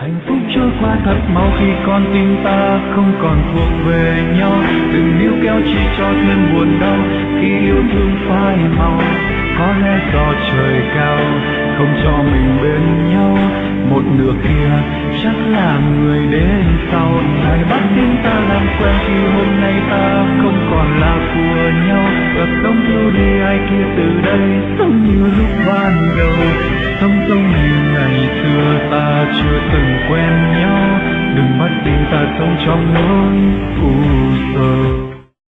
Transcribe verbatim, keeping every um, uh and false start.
Hạnh phúc trôi qua thật mau khi con tim ta không còn thuộc về nhau. Đừng níu kéo chỉ cho thêm buồn đau khi yêu thương phai màu. Có lẽ do trời cao không cho mình bên nhau, một nửa kia chắc là người đến sau. Hãy bắt tim ta làm quen khi hôm nay ta không còn là của nhau. Và không thiếu đi ai kia từ đây, sống như lúc ban đầu, sống giống như ngày xưa ta chưa từng quen nhau. Đừng bắt tim ta sống trong nỗi u sầu.